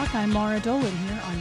o'clock. I'm Mara Dolan here on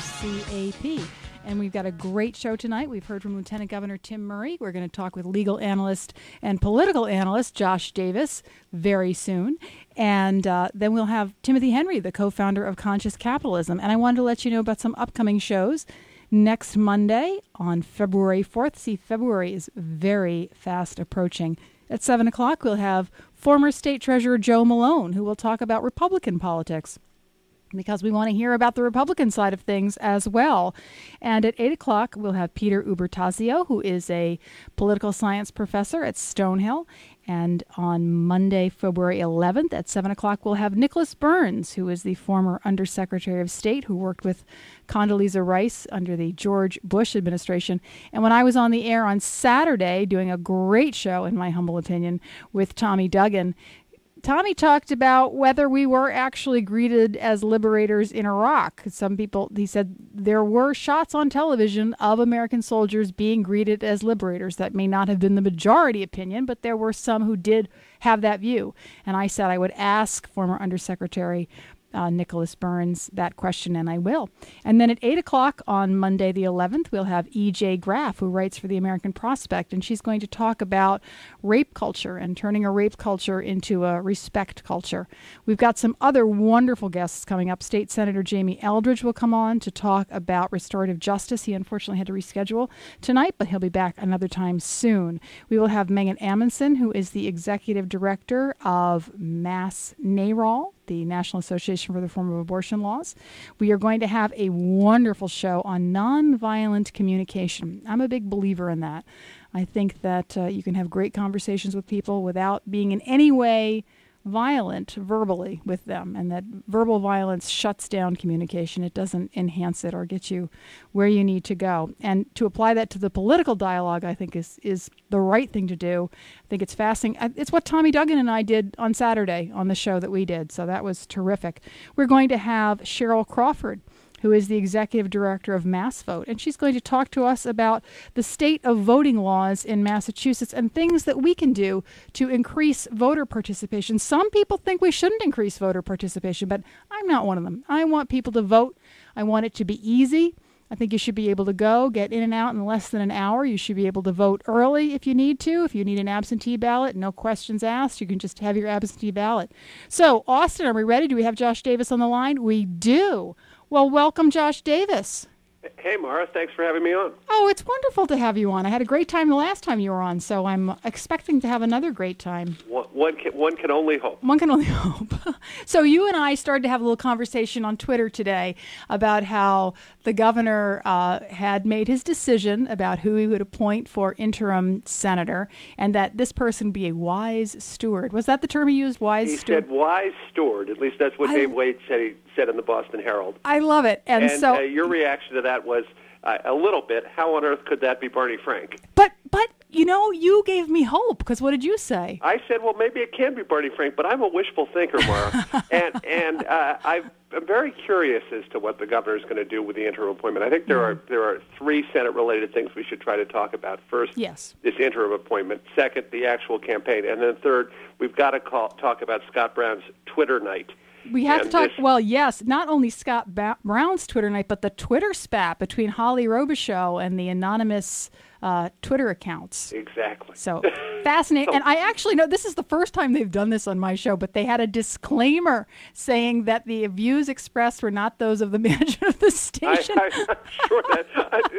WCAP. And we've got a great show tonight. We've heard from Lieutenant Governor Tim Murray. We're going to talk with legal analyst and political analyst Josh Davis very soon. And then we'll have Timothy Henry, the co-founder of Conscious Capitalism. And I wanted to let you know about some upcoming shows. Next Monday on February 4th. See, February is very fast approaching. At 7 o'clock, we'll have former State Treasurer Joe Malone, who will talk about Republican politics, because we want to hear about the Republican side of things as well. And at 8 o'clock, we'll have Peter Ubertasio, who is a political science professor at Stonehill. And on Monday, February 11th at 7 o'clock, we'll have Nicholas Burns, who is the former Undersecretary of State who worked with Condoleezza Rice under the George Bush administration. And when I was on the air on Saturday doing a great show, in my humble opinion, with Tommy Duggan, Tommy talked about whether we were actually greeted as liberators in Iraq. Some people, he said, there were shots on television of American soldiers being greeted as liberators. That may not have been the majority opinion, but there were some who did have that view. And I said I would ask former Undersecretary Nicholas Burns that question, and I will. And then at 8 o'clock on Monday the 11th, we'll have E.J. Graff, who writes for the American Prospect, and she's going to talk about rape culture and turning a rape culture into a respect culture. We've got some other wonderful guests coming up. State Senator Jamie Eldridge will come on to talk about restorative justice. He unfortunately had to reschedule tonight, but he'll be back another time soon. We will have Megan Amundsen, who is the executive director of Mass NARAL, the National Association for the Reform of Abortion Laws. We are going to have a wonderful show on nonviolent communication. I'm a big believer in that. I think that you can have great conversations with people without being in any way violent verbally with them, and that verbal violence shuts down communication. It doesn't enhance it or get you where you need to go. And to apply that to the political dialogue, I think is the right thing to do. I think it's fascinating. It's what Tommy Duggan and I did on Saturday on the show that we did, so that was terrific. We're going to have Cheryl Crawford, who is the executive director of MassVote, and she's going to talk to us about the state of voting laws in Massachusetts and things that we can do to increase voter participation. Some people think we shouldn't increase voter participation, but I'm not one of them. I want people to vote. I want it to be easy. I think you should be able to get in and out in less than an hour. You should be able to vote early if you need to. If you need an absentee ballot, no questions asked. You can just have your absentee ballot. So, Austin, are we ready? Do we have Josh Davis on the line? We do. Well, welcome, Josh Davis. Hey, Mara. Thanks for having me on. Oh, it's wonderful to have you on. I had a great time the last time you were on, so I'm expecting to have another great time. One can only hope. One can only hope. So you and I started to have a little conversation on Twitter today about how the governor had made his decision about who he would appoint for interim senator, and that this person be a wise steward. Was that the term he used, wise steward? He said wise steward. At least that's what Dave Wade said in the Boston Herald. I love it. And so your reaction to that was a little bit, how on earth could that be Barney Frank? But you know, you gave me hope, because what did you say? I said, well, maybe it can be Barney Frank, but I'm a wishful thinker, Mara. and I'm very curious as to what the governor is going to do with the interim appointment. I think there are three Senate-related things we should try to talk about. First, this interim appointment. Second, the actual campaign. And then third, we've got to talk about Scott Brown's Twitter night. We have to talk, not only Scott Brown's Twitter night, but the Twitter spat between Holly Robichaux and the anonymous Twitter accounts. Exactly. So fascinating. And I actually know this is the first time they've done this on my show, but they had a disclaimer saying that the views expressed were not those of the management of the station. I'm sure that,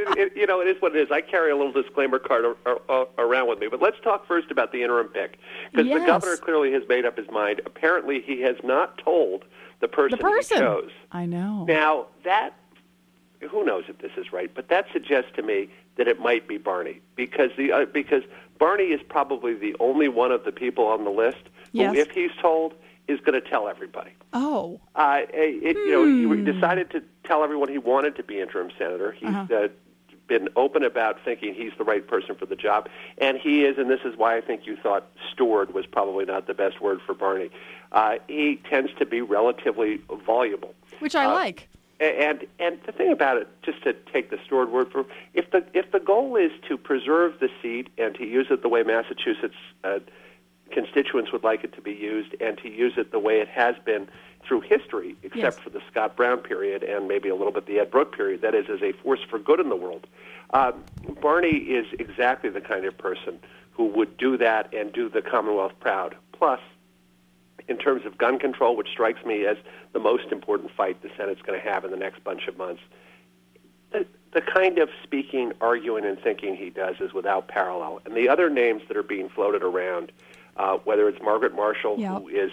it is what it is. I carry a little disclaimer card around with me. But let's talk first about the interim pick, because the governor clearly has made up his mind. Apparently, he has not told the person he chose. I know. Now, who knows if this is right, but that suggests to me that it might be Barney, because Barney is probably the only one of the people on the list who, if he's told, is going to tell everybody. Oh. He decided to tell everyone he wanted to be interim senator. He's been open about thinking he's the right person for the job, and he is, and this is why I think you thought steward was probably not the best word for Barney. He tends to be relatively voluble. Which I like. And the thing about it, just to take the steward word for, if the goal is to preserve the seat and to use it the way Massachusetts constituents would like it to be used, and to use it the way it has been through history, except for the Scott Brown period and maybe a little bit the Ed Brooke period, that is, as a force for good in the world. Barney is exactly the kind of person who would do that and do the Commonwealth proud. Plus, in terms of gun control, which strikes me as the most important fight the Senate's going to have in the next bunch of months, the kind of speaking, arguing, and thinking he does is without parallel. And the other names that are being floated around, whether it's Margaret Marshall, who is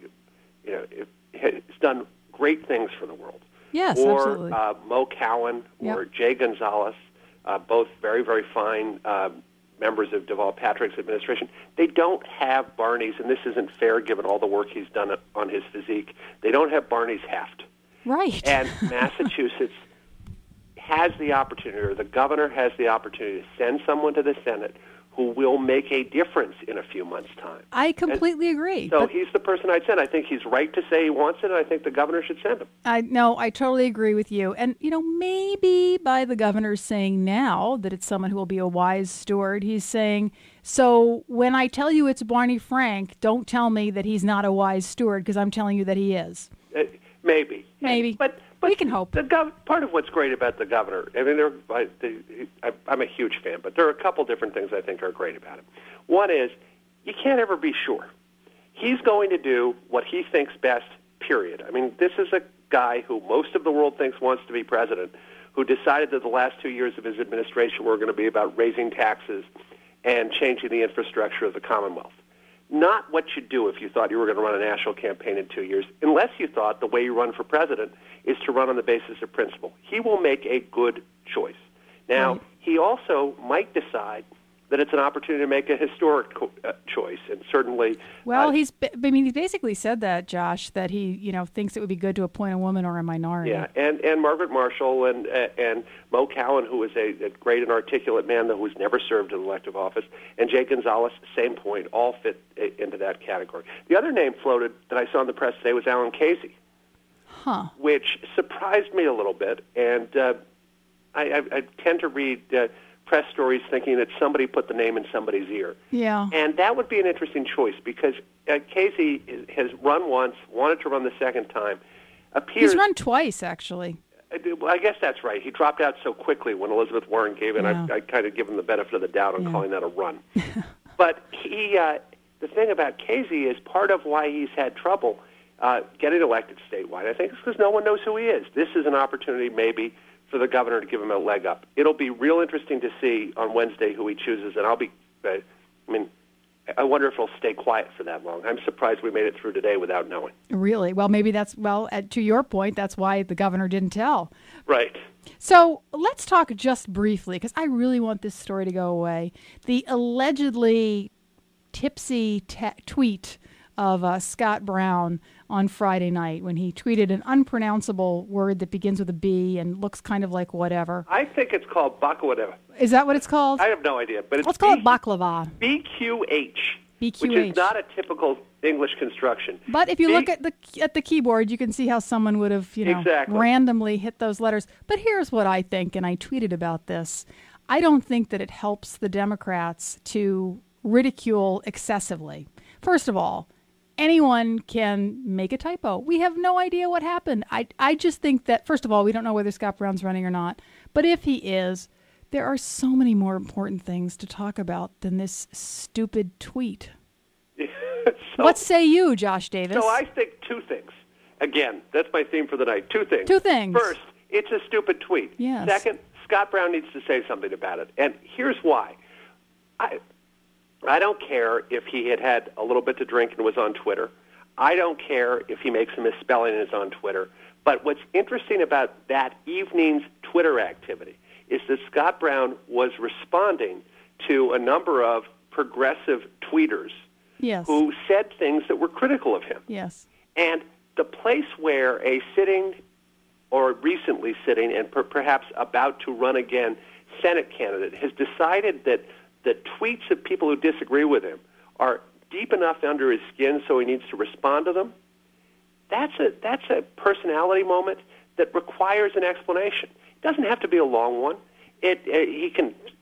has done great things for the world, or Mo Cowan, or Jay Gonzalez, both very, very fine members of Deval Patrick's administration. They don't have Barney's, and this isn't fair given all the work he's done on his physique, they don't have Barney's heft. Right. And Massachusetts has the opportunity, or the governor has the opportunity, to send someone to the Senate who will make a difference in a few months' time. I completely agree. So he's the person I'd send. I think he's right to say he wants it, and I think the governor should send him. I totally agree with you. And, maybe by the governor saying now that it's someone who will be a wise steward, he's saying, so when I tell you it's Barney Frank, don't tell me that he's not a wise steward, because I'm telling you that he is. Maybe. But we can hope. Part of what's great about the governor, I mean, I'm a huge fan, but there are a couple different things I think are great about him. One is, you can't ever be sure. He's going to do what he thinks best, period. I mean, this is a guy who most of the world thinks wants to be president, who decided that the last 2 years of his administration were going to be about raising taxes and changing the infrastructure of the Commonwealth. Not what you do if you thought you were going to run a national campaign in 2 years, unless you thought the way you run for president is to run on the basis of principle. He will make a good choice. Now, he also might decide that it's an opportunity to make a historic choice, and certainly... Well, he basically said that, Josh, that he, thinks it would be good to appoint a woman or a minority. Yeah, and Margaret Marshall and Mo Cowan, who is a great and articulate man who's never served in elective office, and Jay Gonzalez, same point, all fit into that category. The other name floated that I saw in the press today was Alan Casey, which surprised me a little bit, and I tend to read... press stories thinking that somebody put the name in somebody's ear. Yeah. And that would be an interesting choice, because Casey has run once, wanted to run the second time. He's run twice, actually. I guess that's right. He dropped out so quickly when Elizabeth Warren gave in. I kind of give him the benefit of the doubt on calling that a run. But the thing about Casey is part of why he's had trouble getting elected statewide, I think, is because no one knows who he is. This is an opportunity maybe for the governor to give him a leg up. It'll be real interesting to see on Wednesday who he chooses, and I wonder if he'll stay quiet for that long. I'm surprised we made it through today without knowing. Really? Well, maybe to your point, that's why the governor didn't tell. Right. So let's talk just briefly, because I really want this story to go away. The allegedly tipsy tweet of Scott Brown on Friday night, when he tweeted an unpronounceable word that begins with a B and looks kind of like whatever. I think it's called baklava. Is that what it's called? I have no idea, but let's call it baklava. BQH. BQH. Which is not a typical English construction. But if you look at the keyboard, you can see how someone would have, randomly hit those letters. But here's what I think, and I tweeted about this. I don't think that it helps the Democrats to ridicule excessively. First of all, anyone can make a typo. We have no idea what happened. I just think that, first of all, we don't know whether Scott Brown's running or not. But if he is, there are so many more important things to talk about than this stupid tweet. What say you, Josh Davis? So I think two things. Again, that's my theme for the night. Two things. First, it's a stupid tweet. Yes. Second, Scott Brown needs to say something about it. And here's why. I don't care if he had a little bit to drink and was on Twitter. I don't care if he makes a misspelling and is on Twitter. But what's interesting about that evening's Twitter activity is that Scott Brown was responding to a number of progressive tweeters who said things that were critical of him. Yes. And the place where a sitting or recently sitting and perhaps about to run again Senate candidate has decided that the tweets of people who disagree with him are deep enough under his skin so he needs to respond to them, that's a personality moment that requires an explanation. It doesn't have to be a long one. He can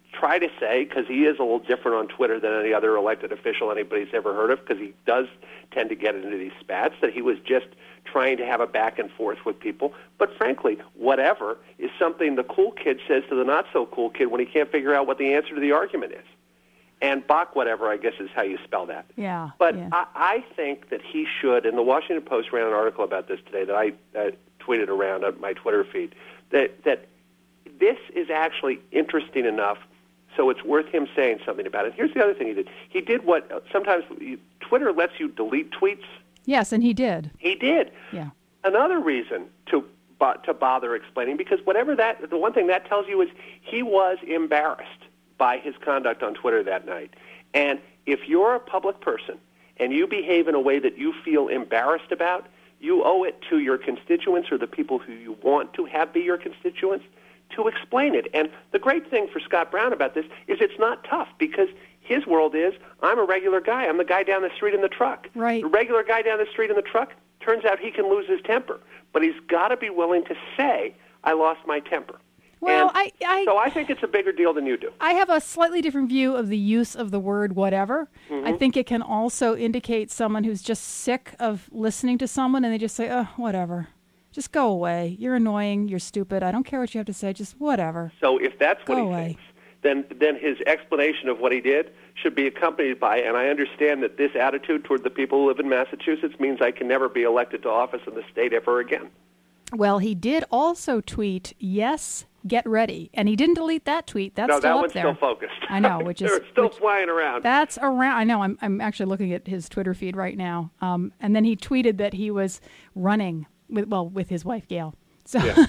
try to say, because he is a little different on Twitter than any other elected official anybody's ever heard of, because he does tend to get into these spats, that he was just trying to have a back and forth with people. But frankly, whatever is something the cool kid says to the not-so-cool kid when he can't figure out what the answer to the argument is. And Bach whatever, I guess, is how you spell that. Yeah. But yeah. I think that he should, and the Washington Post ran an article about this today that I tweeted around on my Twitter feed, that this is actually interesting enough so it's worth him saying something about it. Here's the other thing he did. He did what sometimes Twitter lets you delete tweets. Yes, and he did. He did. Yeah. Another reason to bother explaining, because the one thing that tells you is he was embarrassed by his conduct on Twitter that night. And if you're a public person and you behave in a way that you feel embarrassed about, you owe it to your constituents or the people who you want to have be your constituents to explain it. And the great thing for Scott Brown about this is it's not tough, because his world is, I'm a regular guy. I'm the guy down the street in the truck. Right. The regular guy down the street in the truck, turns out he can lose his temper. But he's got to be willing to say, I lost my temper. Well, so I think it's a bigger deal than you do. I have a slightly different view of the use of the word whatever. Mm-hmm. I think it can also indicate someone who's just sick of listening to someone and they just say, oh, whatever. Just go away. You're annoying. You're stupid. I don't care what you have to say. Just whatever. So if that's what he thinks, then his explanation of what he did should be accompanied by, and I understand that this attitude toward the people who live in Massachusetts means I can never be elected to office in the state ever again. Well, he did also tweet, yes, get ready. And he didn't delete that tweet. That's still up there. No, that one's still focused. I know, which is... They're still flying around. That's around. I know. I'm actually looking at his Twitter feed right now. And then he tweeted that he was running with his wife, Gail. So, yeah.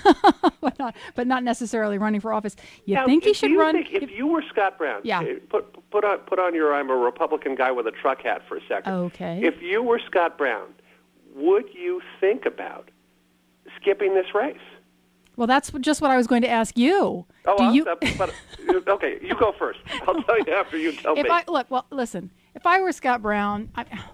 but not necessarily running for office. You think he should run? If you were Scott Brown, yeah. Put on your I'm a Republican guy with a truck hat for a second. Okay. If you were Scott Brown, would you think about skipping this race? Well, that's just what I was going to ask you. Okay, you go first. I'll tell you after you tell me. Listen. If I were Scott Brown,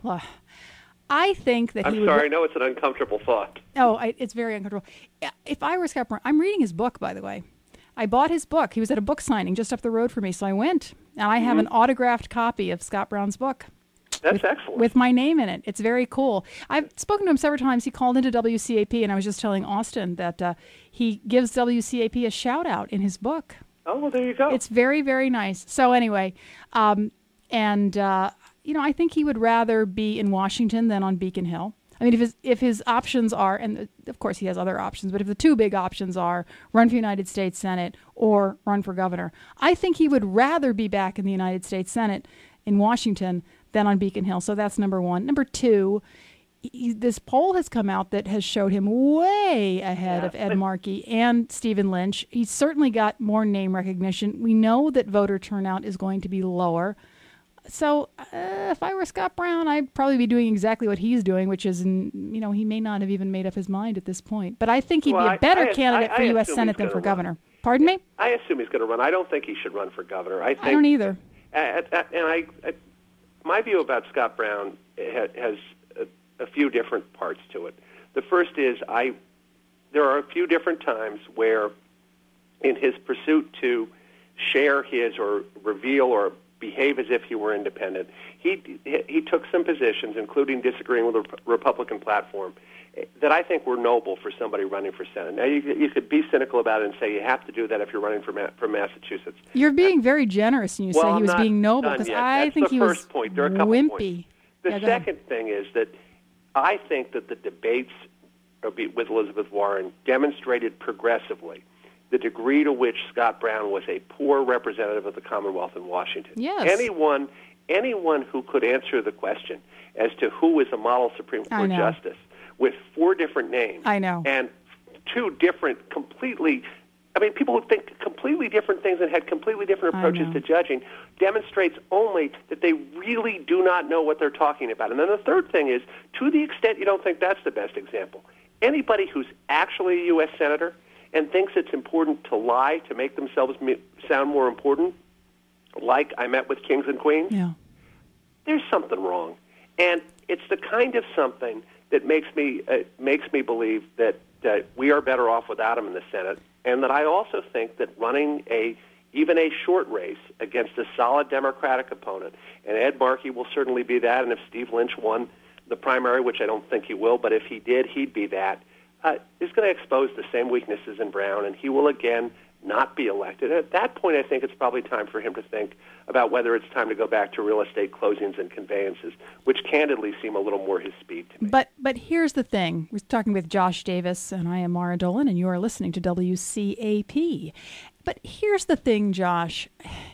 I think that I'm sorry, I know it's an uncomfortable thought. Oh, it's very uncomfortable. If I were Scott Brown, I'm reading his book, by the way. I bought his book. He was at a book signing just up the road from me, so I went. And I have an autographed copy of Scott Brown's book. That's excellent. With my name in it. It's very cool. I've spoken to him several times. He called into WCAP, and I was just telling Austin that he gives WCAP a shout-out in his book. Oh, well, there you go. It's very, very nice. So anyway, I think he would rather be in Washington than on Beacon Hill. I mean, if his options are, and of course he has other options, but if the two big options are run for United States Senate or run for governor, I think he would rather be back in the United States Senate in Washington than on Beacon Hill. So that's number one. Number two, this poll has come out that has showed him way ahead of Ed Markey and Stephen Lynch. He's certainly got more name recognition. We know that voter turnout is going to be lower. So if I were Scott Brown, I'd probably be doing exactly what he's doing, which is, he may not have even made up his mind at this point. But I think he'd be a better candidate for U.S. Senate than for governor. Pardon me? I assume he's going to run. I don't think he should run for governor. I don't either. My view about Scott Brown has a few different parts to it. The first is there are a few different times where, in his pursuit to share his or reveal or behave as if he were independent, he took some positions, including disagreeing with the Republican platform, that I think were noble for somebody running for Senate. Now, you could be cynical about it and say you have to do that if you're running for Massachusetts. You're being very generous when you say he was being noble, because I think he was point. There are a couple wimpy. The second thing is that I think that the debates with Elizabeth Warren demonstrated progressively the degree to which Scott Brown was a poor representative of the Commonwealth in Washington. Yes. Anyone who could answer the question as to who is a model Supreme Court justice with 4 different names. I know. And 2 different people who think completely different things and had completely different approaches to judging demonstrates only that they really do not know what they're talking about. And then the third thing is, to the extent you don't think that's the best example, anybody who's actually a U.S. Senator and thinks it's important to lie to make themselves sound more important, like I met with kings and queens, there's something wrong. And it's the kind of something that makes me believe that we are better off without him in the Senate, and that I also think that running a even a short race, against a solid Democratic opponent, and Ed Markey will certainly be that, and if Steve Lynch won the primary, which I don't think he will, but if he did, he'd be that, is going to expose the same weaknesses in Brown, and he will again not be elected. At that point, I think it's probably time for him to think about whether it's time to go back to real estate closings and conveyances, which candidly seem a little more his speed to me. But here's the thing. We're talking with Josh Davis, and I am Mara Dolan, and you are listening to WCAP. But here's the thing, Josh.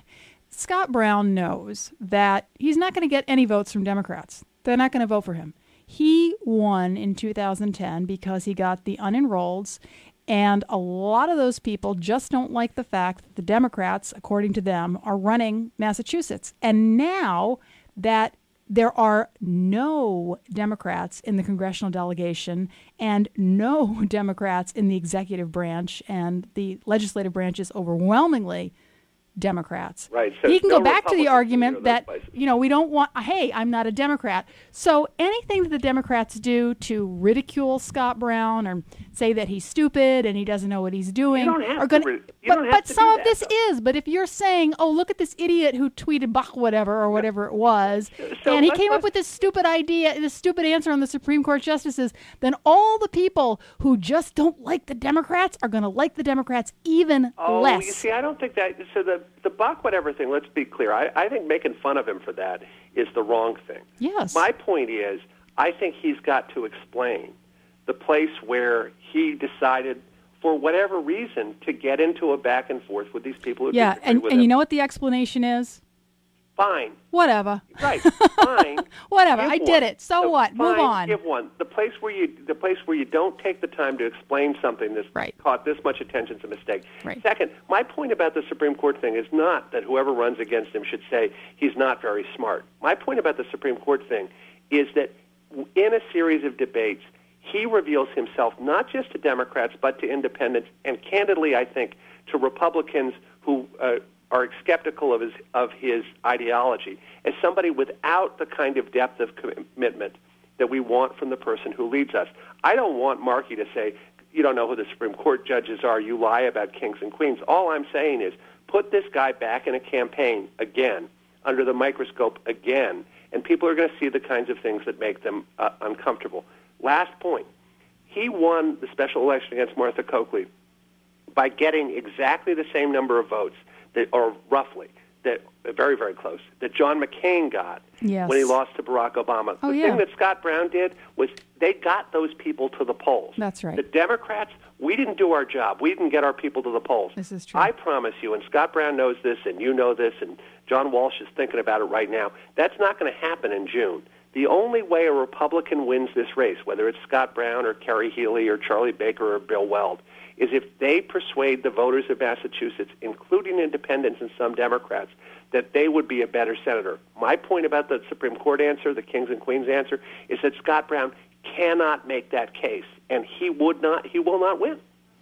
Scott Brown knows that he's not going to get any votes from Democrats. They're not going to vote for him. He won in 2010 because he got the unenrolleds, and a lot of those people just don't like the fact that the Democrats, according to them, are running Massachusetts. And now that there are no Democrats in the congressional delegation and no Democrats in the executive branch, and the legislative branch is overwhelmingly Democrats. Right. So he can no go back to the Republicans argument that, places. we don't want, hey, I'm not a Democrat. So anything that the Democrats do to ridicule Scott Brown or say that he's stupid and he doesn't know what he's doing are going to, but some of this is. But if you're saying, oh, look at this idiot who tweeted Bach whatever or whatever it was, and he came up with this stupid idea, this stupid answer on the Supreme Court justices, then all the people who just don't like the Democrats are going to like the Democrats even less. You see, I don't think that, so the Bach whatever thing, let's be clear, I think making fun of him for that is the wrong thing. Yes. My point is, I think he's got to explain the place where he decided, for whatever reason, to get into a back and forth with these people who disagree with him. And you know what the explanation is? Fine. Whatever. Right. Fine. Whatever. I did it. So what? Move on. Give one. The place where you don't take the time to explain something that's caught this much attention is a mistake. Right. Second, my point about the Supreme Court thing is not that whoever runs against him should say he's not very smart. My point about the Supreme Court thing is that in a series of debates, he reveals himself not just to Democrats but to independents, and candidly, I think, to Republicans who are skeptical of his ideology, as somebody without the kind of depth of commitment that we want from the person who leads us. I don't want Markey to say, you don't know who the Supreme Court judges are, you lie about kings and queens. All I'm saying is put this guy back in a campaign again, under the microscope again, and people are going to see the kinds of things that make them uncomfortable. Last point, he won the special election against Martha Coakley by getting exactly the same number of votes, or roughly, that very, very close, that John McCain got when he lost to Barack Obama. The thing that Scott Brown did was they got those people to the polls. That's right. The Democrats, we didn't do our job. We didn't get our people to the polls. This is true. I promise you, and Scott Brown knows this, and you know this, and John Walsh is thinking about it right now, that's not going to happen in June. The only way a Republican wins this race, whether it's Scott Brown or Kerry Healy or Charlie Baker or Bill Weld, is if they persuade the voters of Massachusetts, including independents and some Democrats, that they would be a better senator. My point about the Supreme Court answer, the kings and queens answer, is that Scott Brown cannot make that case, and he will not win.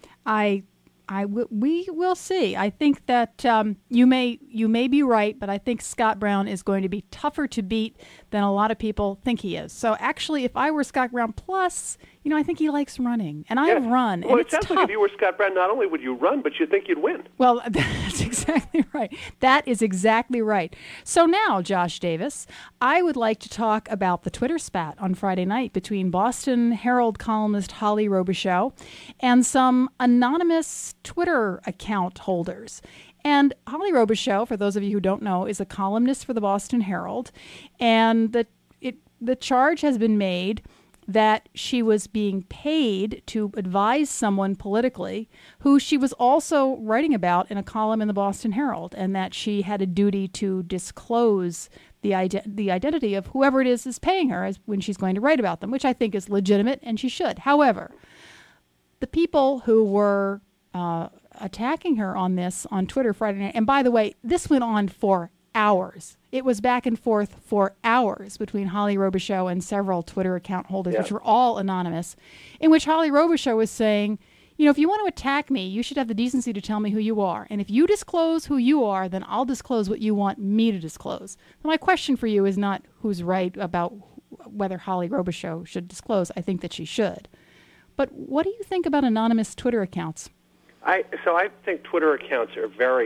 We will see. I think that you may be right, but I think Scott Brown is going to be tougher to beat than a lot of people think he is. So actually, if I were Scott Brown, plus, I think he likes running, and I've run. Well, and it sounds like if you were Scott Brown, not only would you run, but you think you'd win. Well, that's exactly right. That is exactly right. So now, Josh Davis, I would like to talk about the Twitter spat on Friday night between Boston Herald columnist Holly Robichaux and some anonymous Twitter account holders. And Holly Robichaux, for those of you who don't know, is a columnist for the Boston Herald, and the charge has been made that she was being paid to advise someone politically who she was also writing about in a column in the Boston Herald, and that she had a duty to disclose the identity of whoever it is paying her when she's going to write about them, which I think is legitimate, and she should. However, the people who were attacking her on this on Twitter Friday night, and by the way, this went on for hours. It was back and forth for hours between Holly Robichaux and several Twitter account holders, which were all anonymous, in which Holly Robichaux was saying, if you want to attack me, you should have the decency to tell me who you are. And if you disclose who you are, then I'll disclose what you want me to disclose. My question for you is not who's right about whether Holly Robichaux should disclose. I think that she should. But what do you think about anonymous Twitter accounts? So I think Twitter accounts are very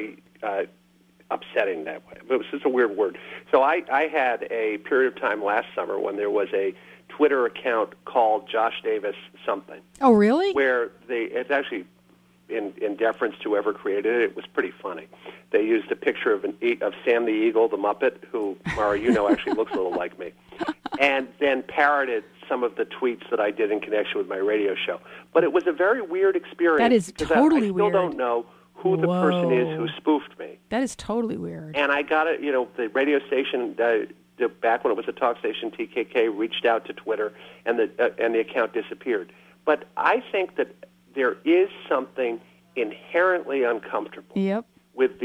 upsetting that way. It was just a weird word. So I had a period of time last summer when there was a Twitter account called Josh Davis something. Oh, really? Where it's actually in deference to whoever created it. It was pretty funny. They used a picture of Sam the Eagle, the Muppet, who, Mara, actually looks a little like me, and then parroted some of the tweets that I did in connection with my radio show. But it was a very weird experience. That is totally weird. I still don't know who the person is who spoofed me. That is totally weird. And I got it, the radio station, back when it was a talk station, TKK, reached out to Twitter, and the account disappeared. But I think that there is something inherently uncomfortable with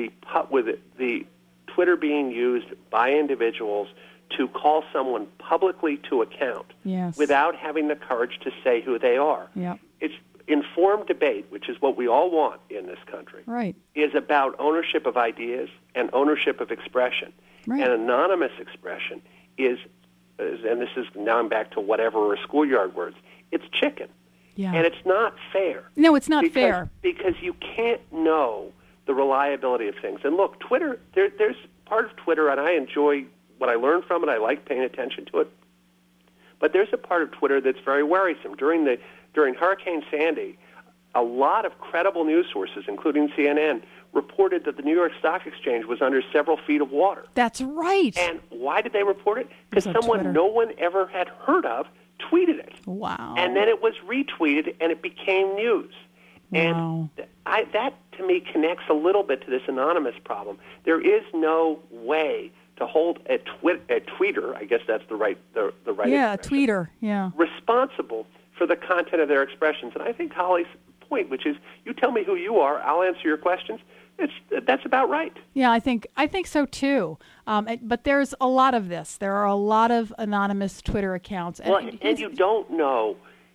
the Twitter being used by individuals to call someone publicly to account without having the courage to say who they are. Yep. It's informed debate, which is what we all want in this country, is about ownership of ideas and ownership of expression. Right. And anonymous expression is, and this is now I'm back to whatever or schoolyard words, it's chicken. Yeah. And it's not fair. No, it's not fair. Because you can't know the reliability of things. And look, Twitter, there's part of Twitter, and I enjoy what I learn from it. I like paying attention to it. But there's a part of Twitter that's very worrisome. During Hurricane Sandy, a lot of credible news sources, including CNN, reported that the New York Stock Exchange was under several feet of water. That's right. And why did they report it? Because someone no one ever had heard of tweeted it. Wow. And then it was retweeted, and it became news. Wow. And that, to me, connects a little bit to this anonymous problem. There is no way to hold a tweeter, I guess that's the right a tweeter, responsible for the content of their expressions. And I think Holly's point, which is, you tell me who you are, I'll answer your questions, that's about right. Yeah, I think so too. But there's a lot of this. There are a lot of anonymous Twitter accounts, and you don't know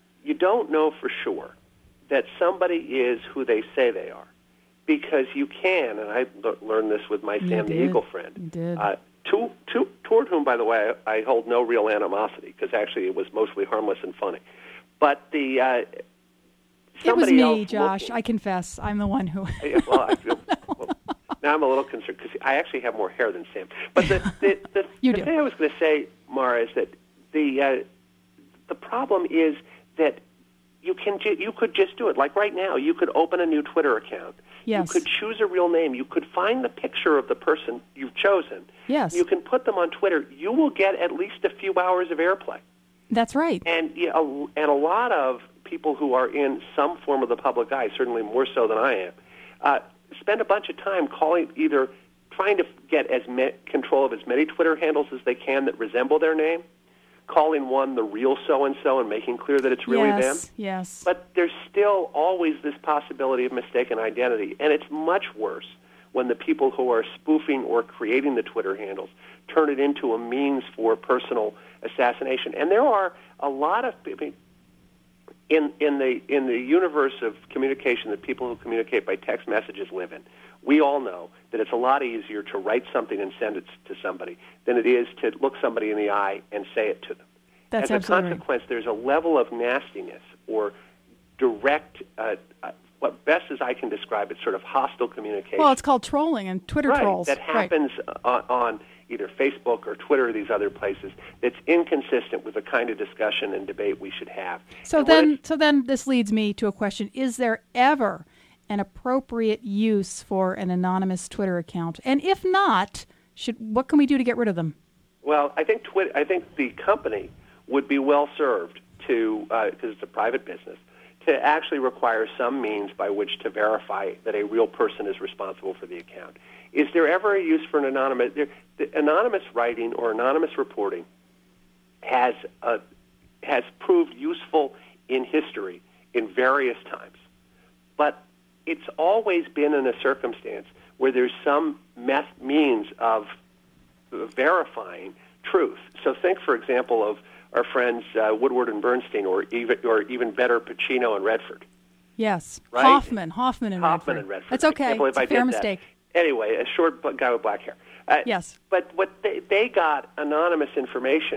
for sure that somebody is who they say they are, because you can. And I learned this with my Sam the Eagle friend. You did. Toward whom, by the way, I hold no real animosity, because actually it was mostly harmless and funny. But it was me, Josh. I confess. I'm the one who... Now I'm a little concerned, because I actually have more hair than Sam. But the thing I was going to say, Mara, is that the problem is that you could just do it. Like right now, you could open a new Twitter account. Yes. You could choose a real name. You could find the picture of the person you've chosen. Yes. You can put them on Twitter. You will get at least a few hours of airplay. That's right. And a lot of people who are in some form of the public eye, certainly more so than I am, spend a bunch of time either trying to get control of as many Twitter handles as they can that resemble their name, calling one the real so-and-so and making clear that it's really them. Yes. But there's still always this possibility of mistaken identity, and it's much worse when the people who are spoofing or creating the Twitter handles turn it into a means for personal assassination. And there are a lot of people in the universe of communication that people who communicate by text messages live in. We all know that it's a lot easier to write something and send it to somebody than it is to look somebody in the eye and say it to them. That's As a consequence, there's a level of nastiness or direct, what best as I can describe it, sort of hostile communication. Well, it's called trolling and Twitter trolls. That happens on either Facebook or Twitter or these other places. That's inconsistent with the kind of discussion and debate we should have. So then this leads me to a question. Is there ever an appropriate use for an anonymous Twitter account? And if not, what can we do to get rid of them? Well, I think the company would be well served to, because it's a private business, to actually require some means by which to verify that a real person is responsible for the account. Is there ever a use for an anonymous? The anonymous writing or anonymous reporting has proved useful in history in various times, but it's always been in a circumstance where there's some means of verifying truth. So think, for example, of our friends Woodward and Bernstein, or even better, Pacino and Redford. Yes, right? Hoffman and Redford. That's okay. It's a fair mistake. Anyway, a short guy with black hair. Yes. But what they got anonymous information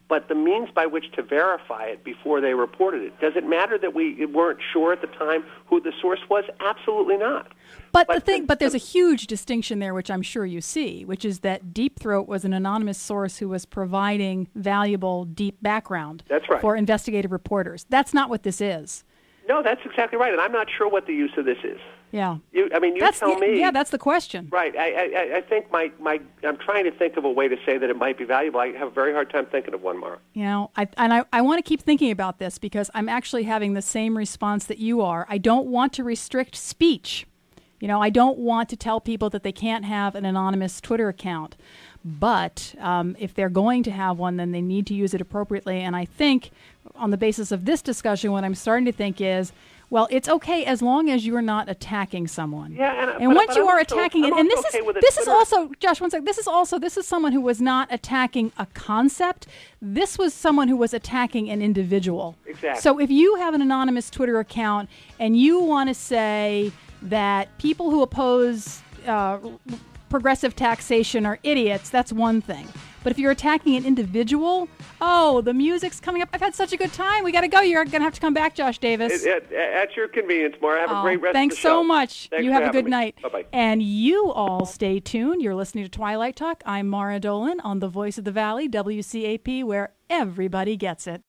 but the means by which to verify it before they reported it. Does it matter that we weren't sure at the time who the source was? Absolutely not. But there's a huge distinction there, which I'm sure you see, which is that Deep Throat was an anonymous source who was providing valuable, deep background for investigative reporters. That's not what this is. No, that's exactly right, and I'm not sure what the use of this is. Yeah. You tell me. Yeah, that's the question. Right. I think I'm trying to think of a way to say that it might be valuable. I have a very hard time thinking of one, Mara. You know, I want to keep thinking about this because I'm actually having the same response that you are. I don't want to restrict speech. You know, I don't want to tell people that they can't have an anonymous Twitter account. But if they're going to have one, then they need to use it appropriately. And I think on the basis of this discussion, what I'm starting to think is, well, it's okay as long as you're not attacking someone. Yeah, and once you are attacking, and this is also, Josh, one second, this is someone who was not attacking a concept. This was someone who was attacking an individual. Exactly. So if you have an anonymous Twitter account and you want to say that people who oppose progressive taxation are idiots, that's one thing. But if you're attacking an individual, the music's coming up. I've had such a good time. We got to go. You're going to have to come back, Josh Davis. At your convenience, Maura. Have a great rest of the show. Thanks so much. Thanks you have a good me. night. Bye-bye. And you all stay tuned. You're listening to Twilight Talk. I'm Mara Dolan on the Voice of the Valley, WCAP, where everybody gets it.